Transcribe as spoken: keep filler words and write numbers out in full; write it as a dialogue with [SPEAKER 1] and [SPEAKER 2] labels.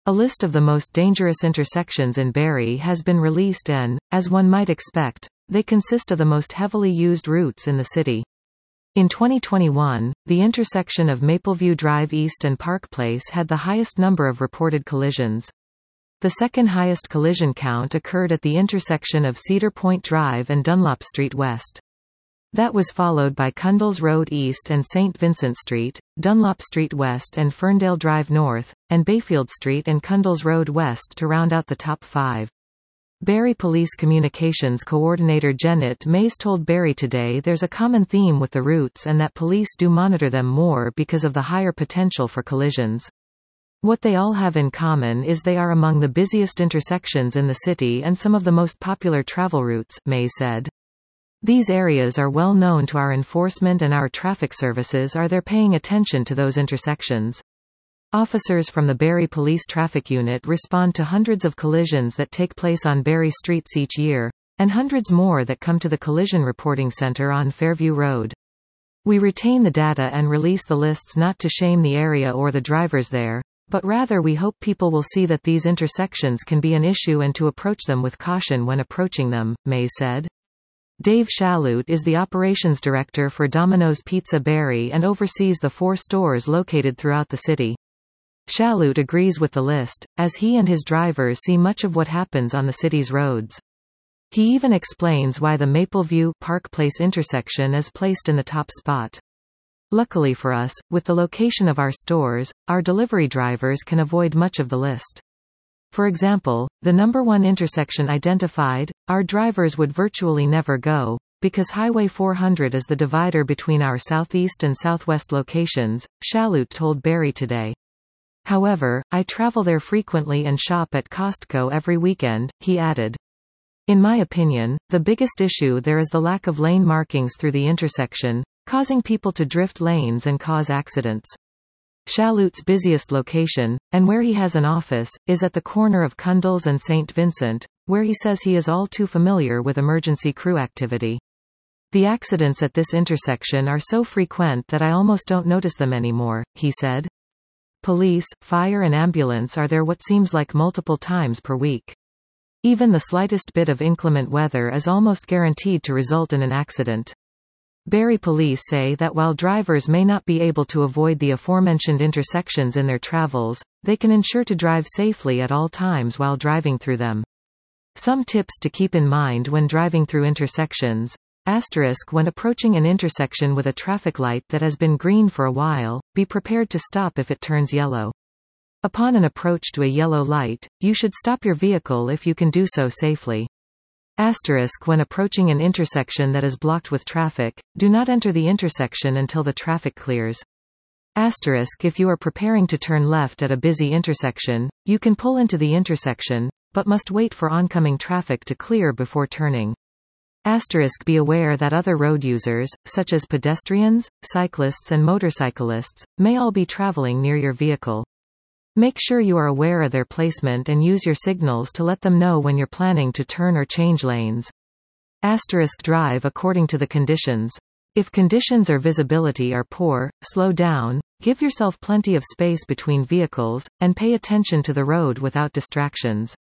[SPEAKER 1] A list of the most dangerous intersections in Barrie has been released and, as one might expect, they consist of the most heavily used routes in the city. In twenty twenty-one, the intersection of Mapleview Drive East and Park Place had the highest number of reported collisions. The second highest collision count occurred at the intersection of Cedar Point Drive and Dunlop Street West. That was followed by Cundles Road East and Saint Vincent Street, Dunlop Street West and Ferndale Drive North, and Bayfield Street and Cundles Road West to round out the top five. Barrie Police Communications Coordinator Janet Mays told Barrie Today there's a common theme with the routes and that police do monitor them more because of the higher potential for collisions. What they all have in common is they are among the busiest intersections in the city and some of the most popular travel routes, Mays said. These areas are well known to our enforcement and our traffic services are there paying attention to those intersections. Officers from the Barrie Police Traffic Unit respond to hundreds of collisions that take place on Barrie streets each year, and hundreds more that come to the Collision Reporting Center on Fairview Road. We retain the data and release the lists not to shame the area or the drivers there, but rather we hope people will see that these intersections can be an issue and to approach them with caution when approaching them, Mays said. Dave Shalhoub is the operations director for Domino's Pizza Barrie and oversees the four stores located throughout the city. Shalhoub agrees with the list, as he and his drivers see much of what happens on the city's roads. He even explains why the Mapleview Park Place intersection is placed in the top spot. Luckily for us, with the location of our stores, our delivery drivers can avoid much of the list. For example, the number one intersection identified, our drivers would virtually never go, because Highway four hundred is the divider between our southeast and southwest locations, Shalhoub told Barrie Today. However, I travel there frequently and shop at Costco every weekend, he added. In my opinion, the biggest issue there is the lack of lane markings through the intersection, causing people to drift lanes and cause accidents. Shalhoub's busiest location, and where he has an office, is at the corner of Cundles and Saint Vincent, where he says he is all too familiar with emergency crew activity. The accidents at this intersection are so frequent that I almost don't notice them anymore, he said. Police, fire and ambulance are there what seems like multiple times per week. Even the slightest bit of inclement weather is almost guaranteed to result in an accident. Barrie police say that while drivers may not be able to avoid the aforementioned intersections in their travels, they can ensure to drive safely at all times while driving through them. Some tips to keep in mind when driving through intersections. Asterisk when approaching an intersection with a traffic light that has been green for a while, be prepared to stop if it turns yellow. Upon an approach to a yellow light, you should stop your vehicle if you can do so safely. Asterisk when approaching an intersection that is blocked with traffic, do not enter the intersection until the traffic clears. Asterisk if you are preparing to turn left at a busy intersection, you can pull into the intersection, but must wait for oncoming traffic to clear before turning. Asterisk be aware that other road users, such as pedestrians, cyclists and motorcyclists, may all be traveling near your vehicle. Make sure you are aware of their placement and use your signals to let them know when you're planning to turn or change lanes. Asterisk drive according to the conditions. If conditions or visibility are poor, slow down, give yourself plenty of space between vehicles, and pay attention to the road without distractions.